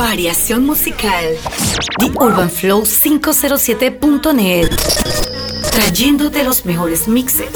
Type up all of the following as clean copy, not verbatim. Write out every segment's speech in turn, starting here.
Variación musical. TheUrbanFlow507.net. Trayéndote los mejores mixes.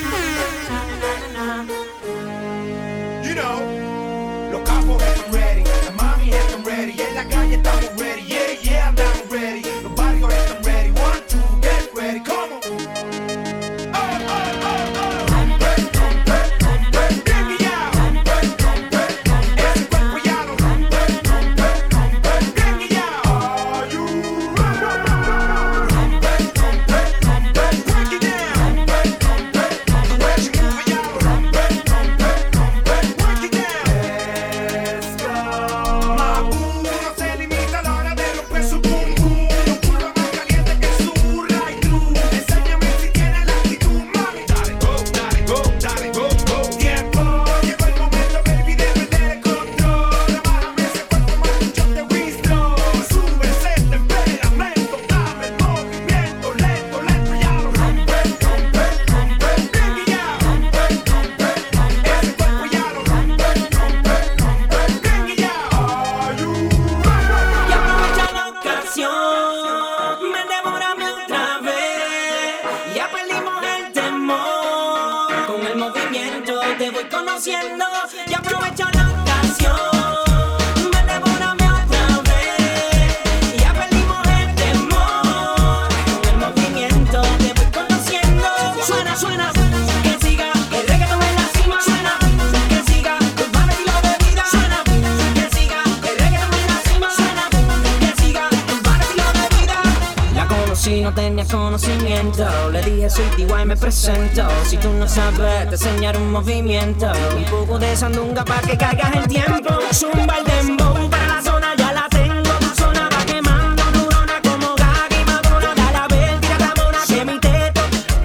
Le dije soy T.Y. me presento. Si tú no sabes, te enseñaré un movimiento. Un poco de sandunga para que caigas el tiempo. Zumba el dembow para la zona, ya la tengo. Zona va quemando, durona como Gaga y Madonna. Dale a ver, tira la mona, que mi teto.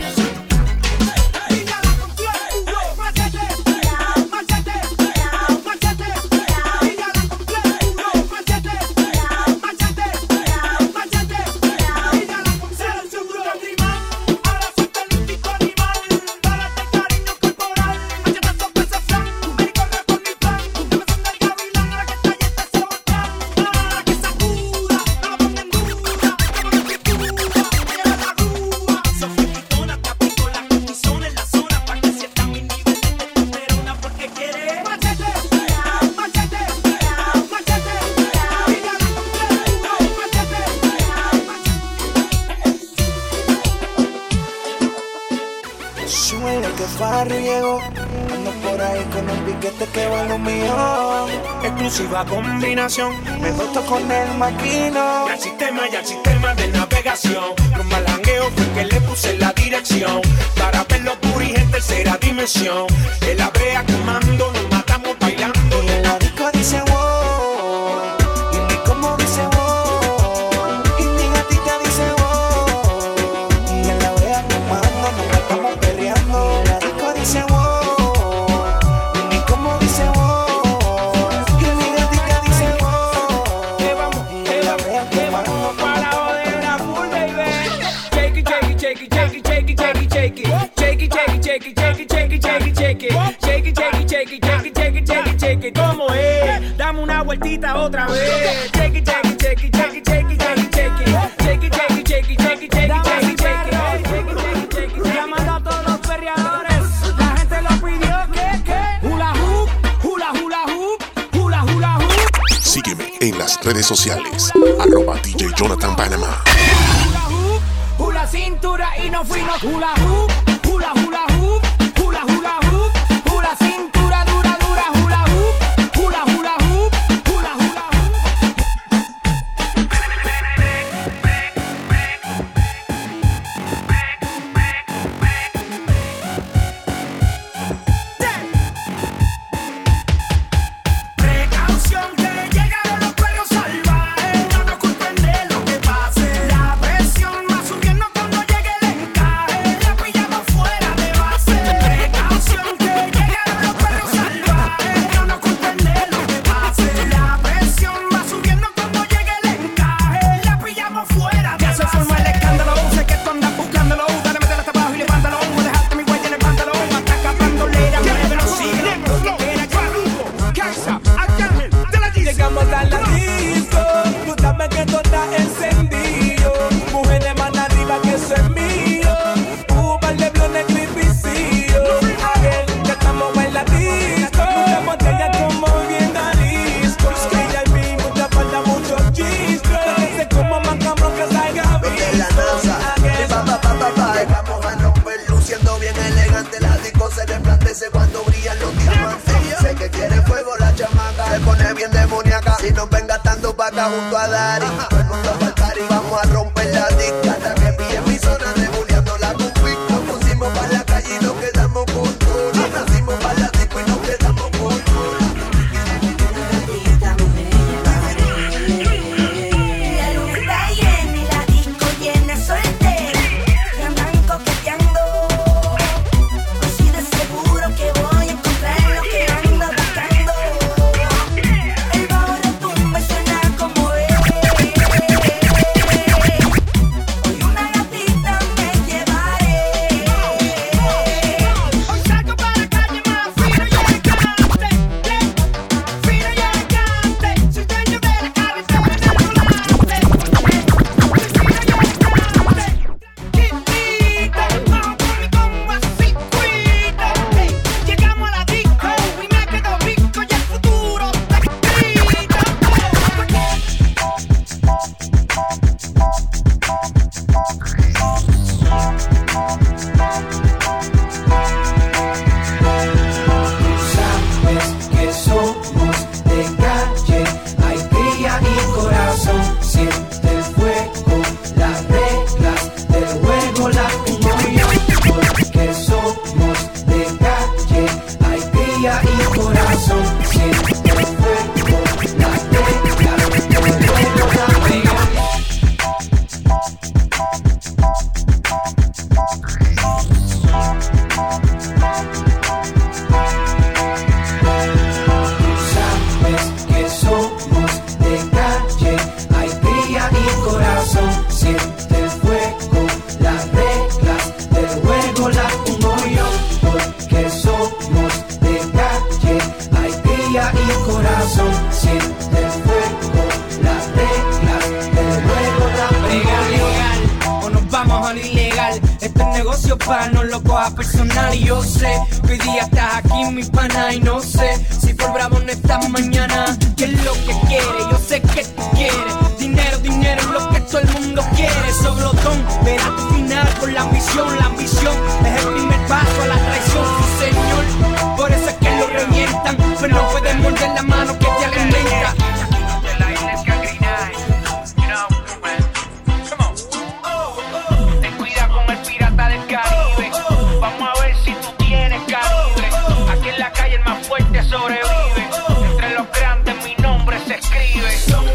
Exclusiva combinación, me boto con el maquino. Y al sistema de navegación. Los malangueos fue que le puse la dirección. Para verlo puri en tercera dimensión. En la brea quemando, nos matamos bailando. Y en la disco dice wow. Y mi como dice wow. Y mi gatita dice wow. Y en la brea quemando, nos matamos perreando. Y en la disco dice wow. ¿Cómo es? Dame una vueltita otra vez. Shake it, shake it, shake it, shake it, shake it, shake it, shake it. Shake it, shake it, shake it, shake it, shake it, shake it. Llamando a todos los perreadores. La gente lo pidió que hula hoop, hula hula hoop, hula hula hoop. Sígueme en las redes sociales. @DJ Jonathan Panamá. Hula hoop, hula cintura y no fuimos hula hoop, hula hula hoop, hula hula hoop, hula cintura dura dura hula hoop, hula hula hoop, hula hula hoop. Precaución que llegaron los perros salvajes, no nos culpen de lo que pase. La presión va subiendo cuando llegue el encaje, la pillamos nos ven gastando pa' acá junto a Dari. Todo el mundo va al party, vamos a romper la disca. Hasta que pille mi zona, rebuleando la config. Nos pusimos pa' la calle y nos quedamos con todo. Nos pusimos pa' la disco y nos quedamos con todo. La luz está llena y la disco llena soltera. Y andan coqueteando. Así de seguro que voy a encontrar lo que ando buscando. El bajo retumba y suena como es. Hoy una gatita me llevaré. Hoy salgo para la calle más fino y elegante. Fino y elegante. Soy dueño de la carretera en el volante. Soy fino y elegante. Quitita, vamos por mi combo así, cuida. Llegamos a la disco y me quedo rico y el futuro te grita. Sabes que somos de calle, hay cría y corazón. Siente el fuego, las reglas del juego las pongo yo. Porque somos de calle, hay cría y corazón. Siente el fuego, las reglas del juego las pongo yo. Sabes que somos de calle, hay cría y corazón. Siente el fuego, las reglas del juego las pongo yo. Porque somos de calle, hay cría y corazón. Siente el fuego, las reglas del juego las pongo yo. O nos vamos a lo ilegal. Este es negocio para no lo cojas personal. Y yo sé que hoy día estás aquí, mi pana. Y no sé si por bravo no estás mañana. ¿Qué es lo que quieres? Yo sé que tú quieres. Dinero, dinero es lo que todo el mundo quiere. Soblotón, verás tu final con la ambición. La ambición es el primer paso a la traición, sí señor. Por eso es que lo revientan. Pero no pueden morder la mano que te alimenta. Ten cuidado con el pirata del Caribe. Vamos a ver si tú tienes calibre. Aquí en la calle el más fuerte sobrevive. Entre los grandes mi nombre se escribe.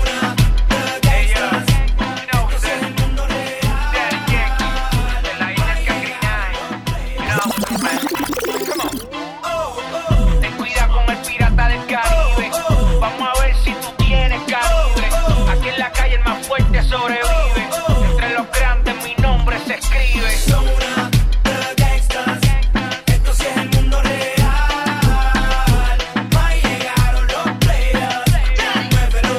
Ten cuidado con el pirata del Caribe. Vamos a ver si tú tienes calibre. Aquí en la calle el más fuerte sobrevive. Entre los grandes mi nombre se escribe. Esto sí es el mundo real. Ahí llegaron los players. Muévelo.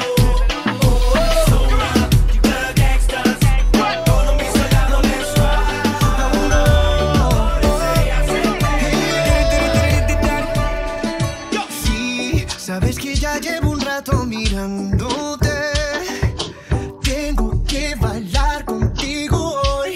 Somos gangsters. Todos mis soldados Sí, sabes que ya llevo un rato mirándote. Tengo que bailar contigo hoy.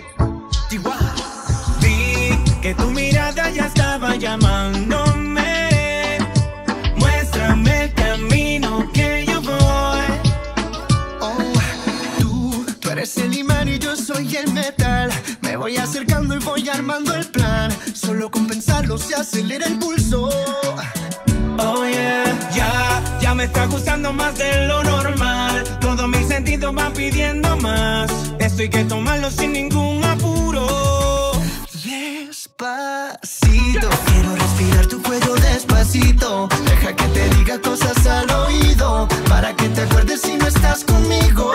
Vi que tu mirada ya estaba llamándome. Muéstrame el camino que yo voy. Oh, tú eres el imán y yo soy el metal. Me voy acercando y voy armando el plan. Solo con pensarlo se acelera el pulso. Oh yeah, ya me está gustando más de lo normal. Todos mis sentidos van pidiendo más. Esto hay que tomarlo sin ningún apuro. Despacito, quiero respirar tu cuello despacito. Deja que te diga cosas al oído, para que te acuerdes si no estás conmigo.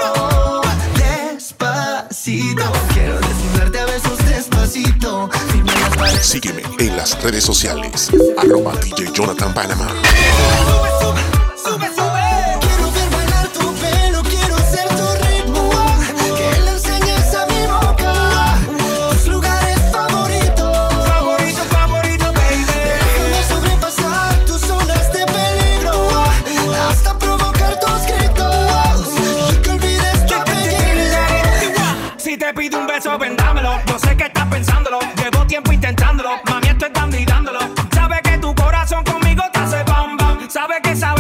Despacito, quiero desnudarte a besos despacito. Firma las paredes. Sígueme en las redes sociales. @DJ Jonathan Panama. Sube, sube. Quiero ver bailar tu pelo, quiero ser tu ritmo. Que le enseñes a mi boca tus lugares favoritos. Favorito, baby. Déjame sobrepasar tus zonas de peligro, hasta provocar tus gritos y que olvides tu apellido. Si te pido un beso, vendámelo. Yo sé que estás pensándolo. Llevo tiempo intentándolo. Mami, esto es dando y dándolo. Sabe que tu corazón conmigo te hace bam bam. Sabe que esa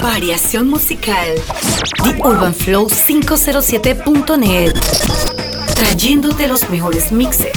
Variación musical. TheUrbanFlow507.net. Trayéndote los mejores mixes.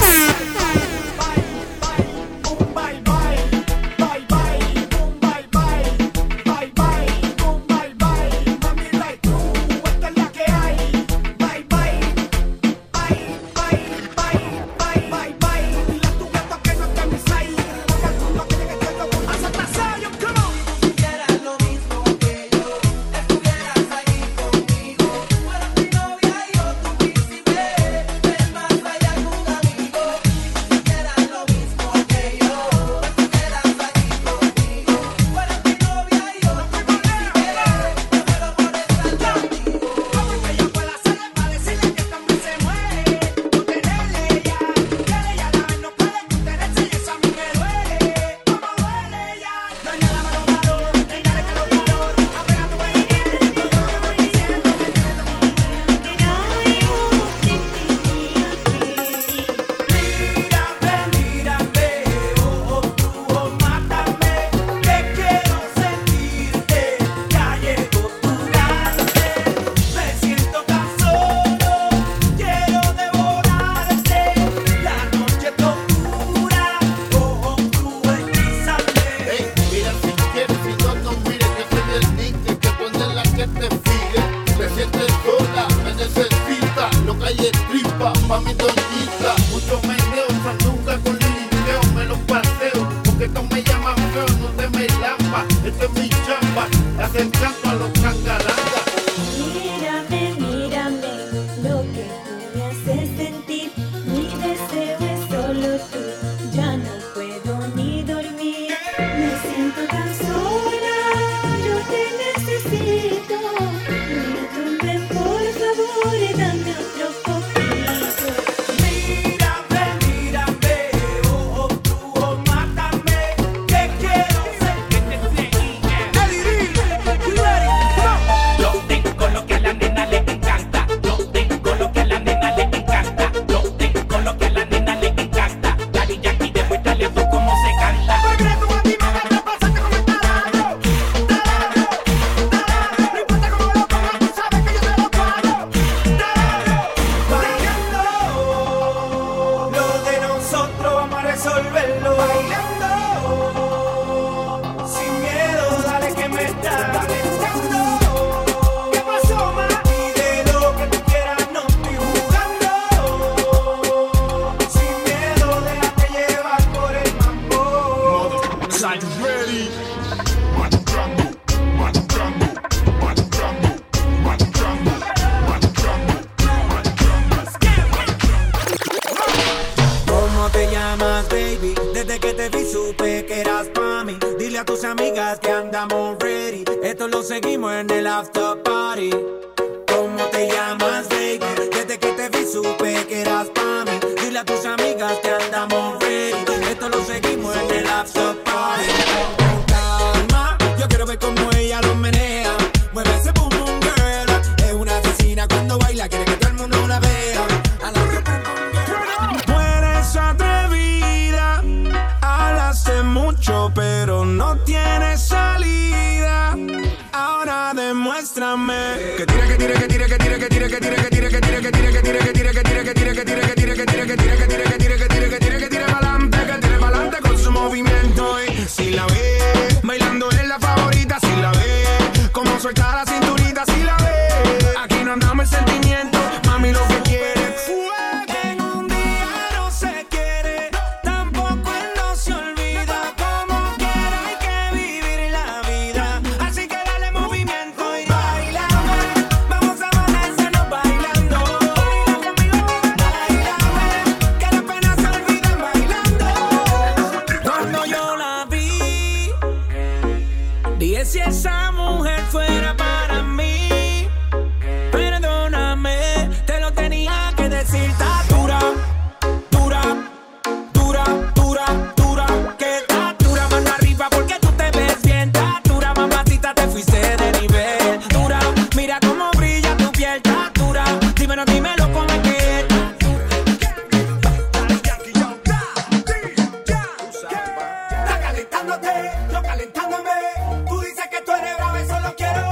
Yo calentándome, tú dices que tú eres bravo, eso lo quiero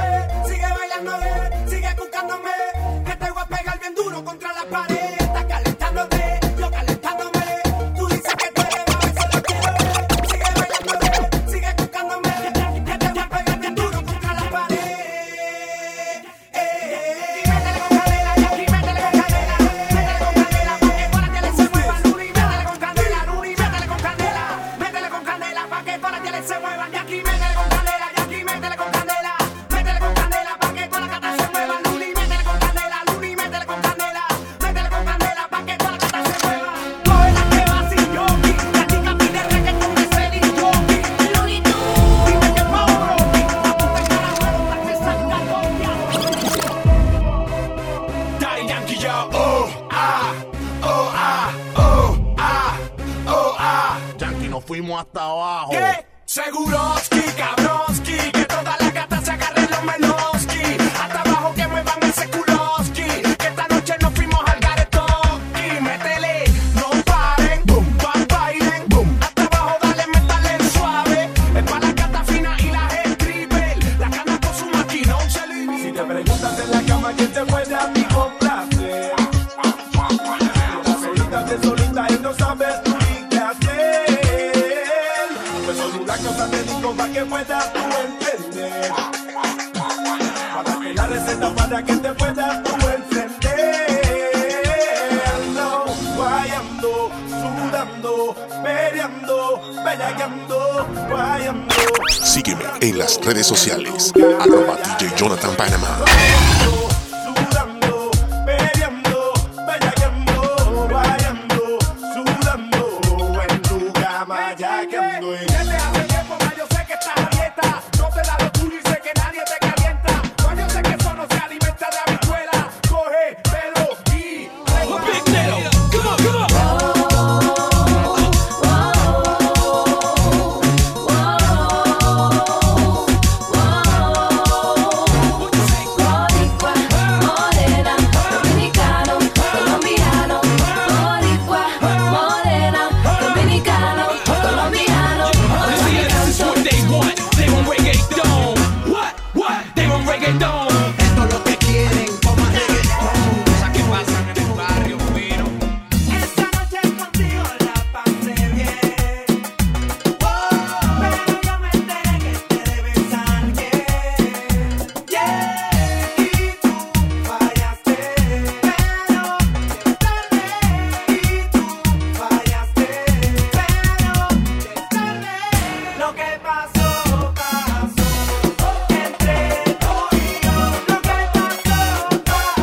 pared. Estás calentándote, yo calentándome. Tú dices que tú eres a veces lo quiero ver. Sigue bailando, sigue buscándome. Que te voy a pegar duro contra la pared. Métele con candela, y aquí métele con candela. Métele con candela pa' que toda la tele se mueva. Luni, métele con candela, Luni, métele con candela. Métele con candela pa' que toda la tele se mueva. Y aquí métele con candela, y aquí métele con candela. Métele con candela pa' que toda la cata se mueva. Luni, métele con candela, Luni, métele con candela. Métele con candela pa' que toda la cata se mueva. Coge la que va sin yogi. La chica pide reggaetón de Freddy Yogi. Looney Tunes. Dime que Mauro. Apunta en cara huevo pa' que salga copia. Daddy Yankee, yo. Yankee, nos fuimos hasta abajo. ¿Qué? Seguroski, cabroski, que todas las gatas se agarren los meloski. Hasta abajo que muevan ese culoski, que esta noche nos fuimos al garetoski. Métele, no paren, boom, bailen, boom. Hasta abajo dale, métale suave. Es para las gatas finas y las stripper. Las ganas con su maquinón se limita. Si te preguntas en la cama quién te puede a ti complacer, estás solita y no sabes tú ni qué hacer. Pues son unas cosas te digo para que puedas tú entender. Para que la receta para que te puedas tú encender. Ando guayando, sudando, peleando, bellaqueando, guayando. Sígueme en las redes sociales. @DJ Jonathan Panamá. Sudando, peleando, bellaqueando, guayando, sudando en tu cama ya que ando. Desde hace tiempo ma, yo sé que estás a dieta. No te da lo tuyo y sé que nadie te calienta. No, yo sé que eso no se alimenta de habichuela. Coge pelo y Boricua, morena, dominicano, colombiano. Boricua, morena, dominicano, colombiano. This is what they want. They want reggaeton. What? They want reggaeton. Esto es lo que quieren, como reggaetón. Cosas que pasan en el barrio, pero esta noche contigo la pasé bien. Pero yo me enteré que te debes a alguien. Y tú fallaste. Pero tarde. Y tú fallaste. Pero tarde. Lo que pasó, pasó. Entre tú y yo. Lo que pasó,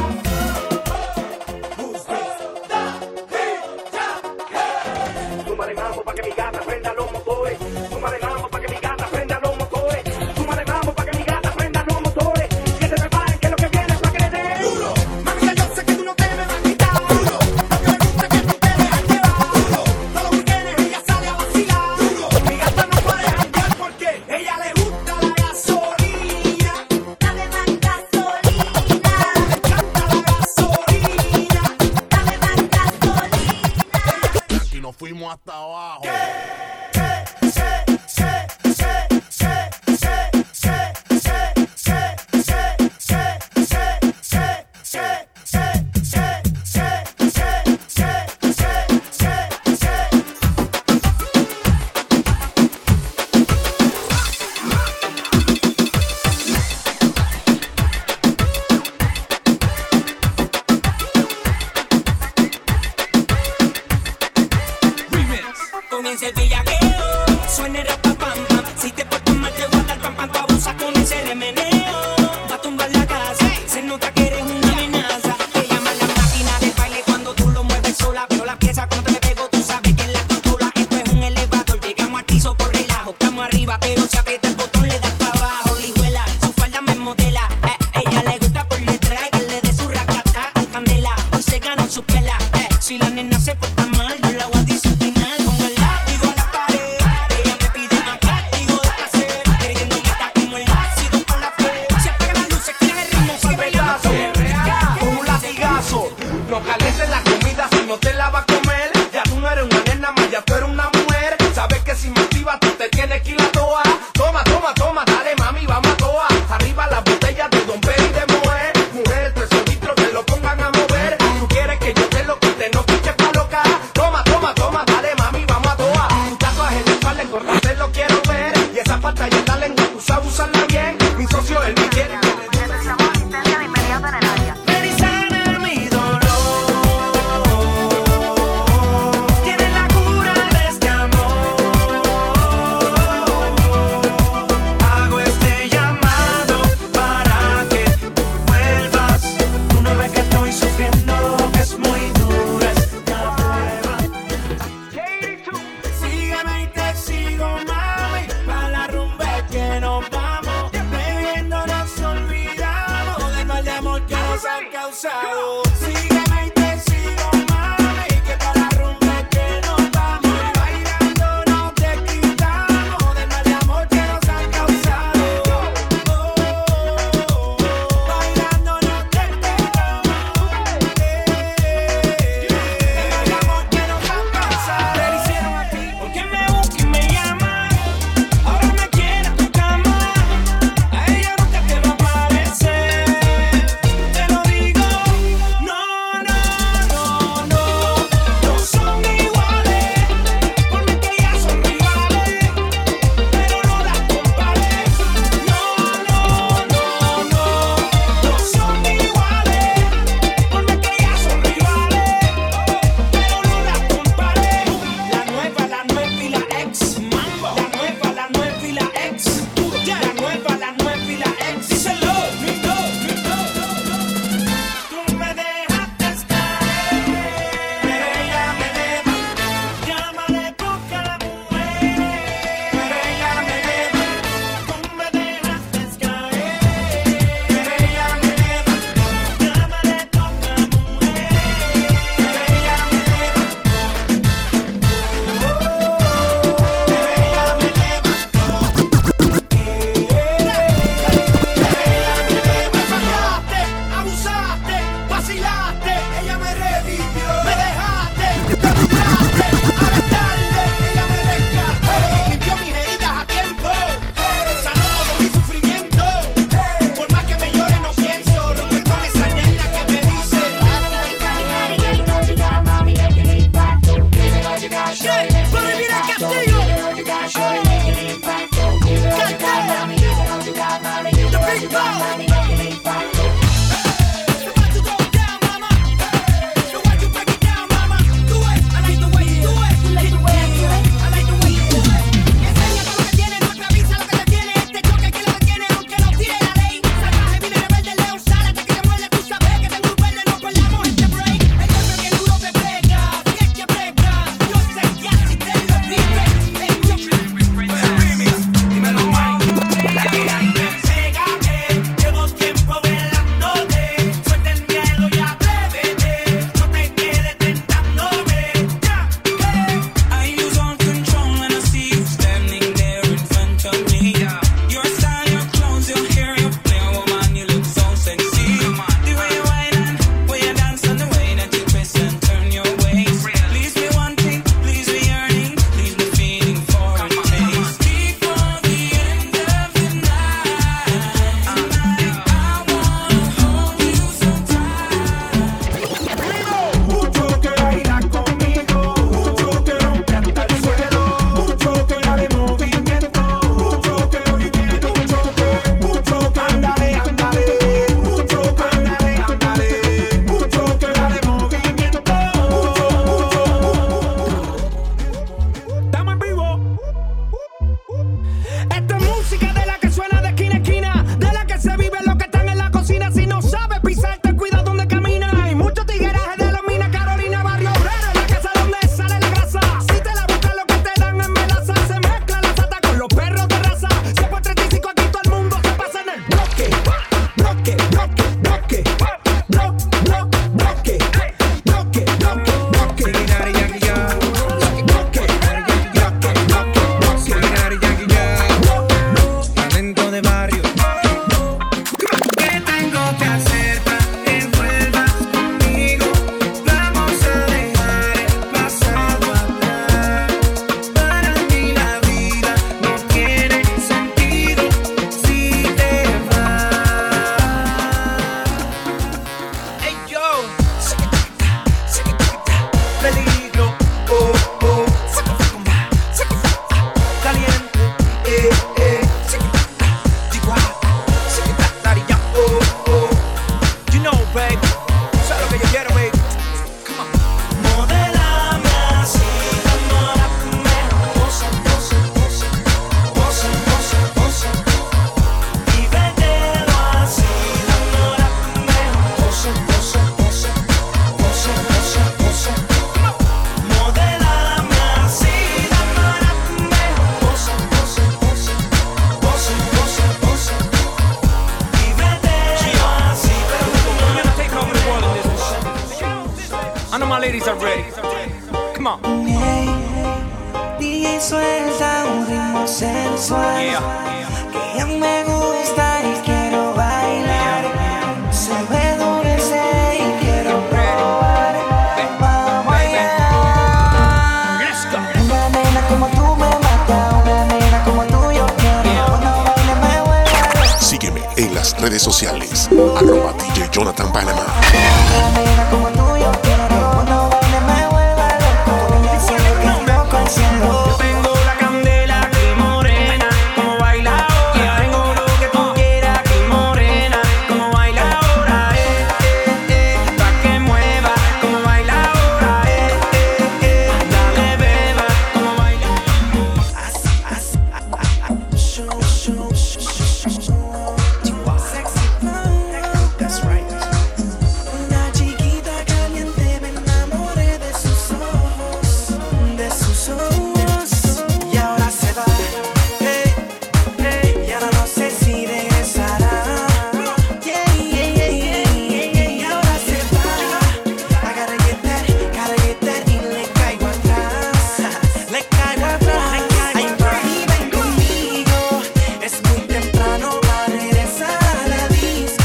Súmale mambo pa' que mi gata prenda los motores. Súmale mambo pa' que mi gata prenda los motores. Súmale mambo pa' que mi gata prenda los motores. Que se preparen que lo que viene es pa' que le den duro. Mamita, yo sé que tú no te me vas a quitar duro. Lo que me gusta es que tú te dejas llevar duro. Todos los weekends ella sale a vacilar duro. Mi gata no puede janguear porque ella le gusta la gasolina. Dame más gasolina, Le encanta la gasolina. dame más gasolina. Yankee, nos fuimos hasta abajo. comienza el bellaqueo. Suena el rapapam-pam. Si te portas mal te voy a dar pam-pam. Tú abusas con ese remeneo. Va a tumbar la casa. Se nota que eres una amenaza. Te llaman la máquina del baile cuando tú lo mueves sola. Pero la pieza cuando te me pego tú sabes quién la controla. Esto es un elevador. Llegamos al piso por relajo. Estamos arriba pero si aprieta el botón le das para abajo. Lijuela, su falda me modela. Ella le gusta por detrás que le dé su racata al candela. Hoy se ganó su pela. Si la nena se porta mal yo la voy a disciplinar con el látigo a la pared. Ella me pide más castigo de placer. Queriendo matar como el ácido por la piel. Se apagan las luces, quieren el cansado. Sígueme y te sigo, mami, que para la rumba es que nos vamos. Y bailando nos desquitamos del mal de amor que nos han causado. Bailando nos desquitamos del amor que nos han causado. Te lo hicieron a ti porque me busca y me llama. Ahora me quiere en tu cama. A ella nunca te va a parecer. Te lo digo, ladies are ready. Come on. DJ suelta un ritmo sensual. Que ya me gusta y quiero bailar. Se ve dulce y quiero probar. Vamos allá. Una nena como tú me mata. Una nena como tú yo quiero. Cuando baile me vuelve. Sígueme en las redes sociales. @DJ Jonathan Panama. Una nena como tú yo quiero. Cuando baile me vuelve loco. Me siento que loco al cielo. Yo tengo la candela aquí morena, como baila ahora. Tengo lo que tú quieras aquí morena, como baila ahora. Pa' que mueva, como baila ahora. Dale beba, como baila. That's right. Una chiquita caliente, me enamoré de sus ojos, de sus ojos. Y ahora se va, y ahora no sé si regresará. Y ahora se va. I gotta get that, y le caigo atrás. Le caigo atrás. Ay, mami, ven conmigo. Es muy temprano para regresar a la disco.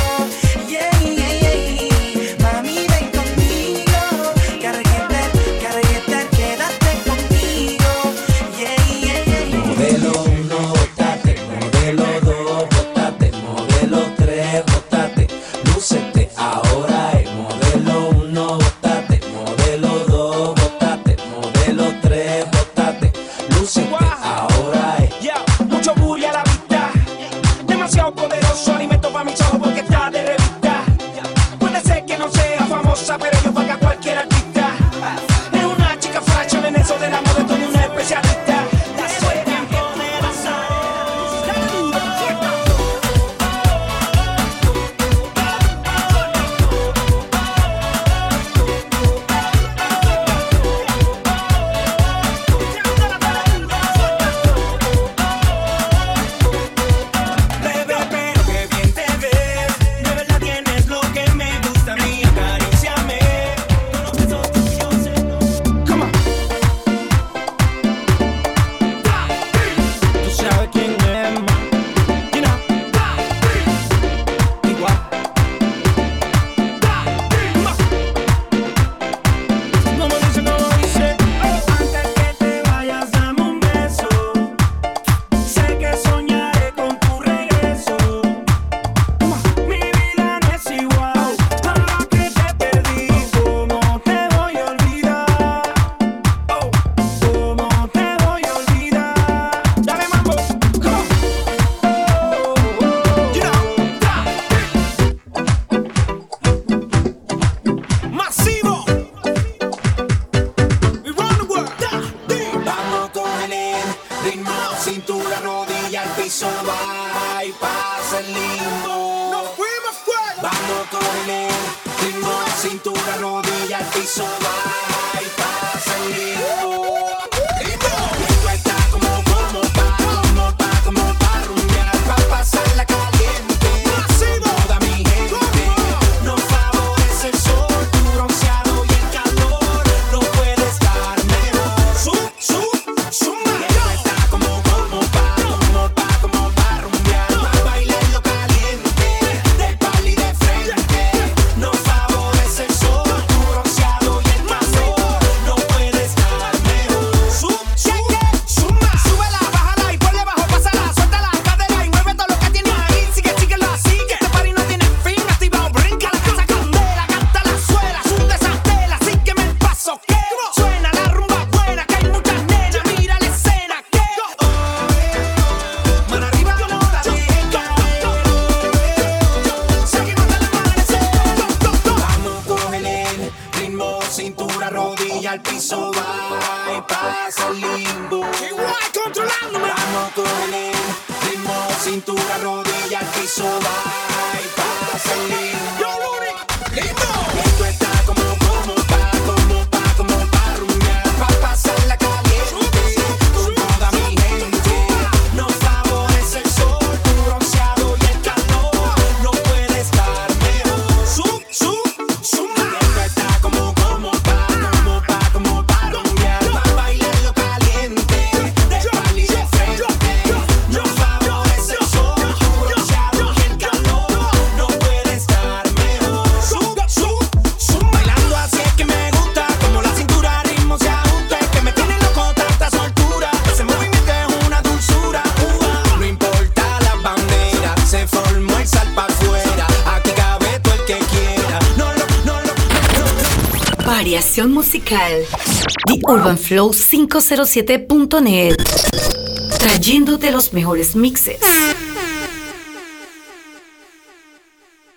Mami, ven conmigo. Gotta get that, quédate conmigo. Modelo 1, bótate, modelo 2, bótate, modelo 3, bótate, lúcete, ahora es modelo 1, bótate, modelo 2, bótate, modelo 3, bótate, lúcete, ahora es. Yeah, mucho booty a la vista, demasiado poderoso, alimento para mis ojos porque está de revista. Puede ser que no sea famosa, pero yo paga cualquier artista. Es una chica fashion, en eso de la moda estoy una especialista. La suerte en poderosa. Bebé, pero qué bien te ves. De verdad tienes lo que me gusta a mí. Acaríciame. Con los besos tuyos. Come on. Tú sabes quién es, ma. You know. Igual. Como dice. Antes que te vayas, dame un beso. Sé que soñaré con tu regreso. Mi vida no es igual a la que te perdí. ¿Cómo te voy a olvidar? ¿Cómo te voy a olvidar? Dale mambo, come on. You know. Masivo. We run the world. Vamos con el ritmo, cintura, rodilla, al piso, va y pasa el limbo. Nos fuimos fuera. Vamos con el ritmo, cintura, rodilla, al piso, va y pasa el limbo. Esto está como pa' rumbear, pa' pasarla caliente. Toda mi gente nos favorece el sol, tu bronceado y el calor. No puede estar mejor. Esto está como pa' rumbear, pa' bailarlo caliente, de pal y de frente. Nos favorece el sol, tu bronceado y el calor. No puede estar mejor. Súbela, bájala y ponle bajo, pásala, suelta la cadera y mueve todo lo que tienes ahí. Síguelo así, que este party no tiene fin. Activado, brinca la casa candela, canta la suela, sube esa tela, sígueme el paso que suena la rumba buena, que hay muchas nenas, mira la escena que mano arriba, no la dejes caer. Seguimos hasta el amanecer. Vamos con el ritmo, cintura, rodilla, al piso, va y pasa el limbo. Igual controlándome. Vamos con el ritmo, cintura, rodilla, al piso, va y pasa el limbo. Esto está como pa' rumbear, pa' pasarla caliente. Con toda mi gente nos favorece el sol, tu bronceado y el calor. No puede estar mejor. Esto está como pa' Variación musical. TheUrbanFlow507.net. Trayéndote los mejores mixes.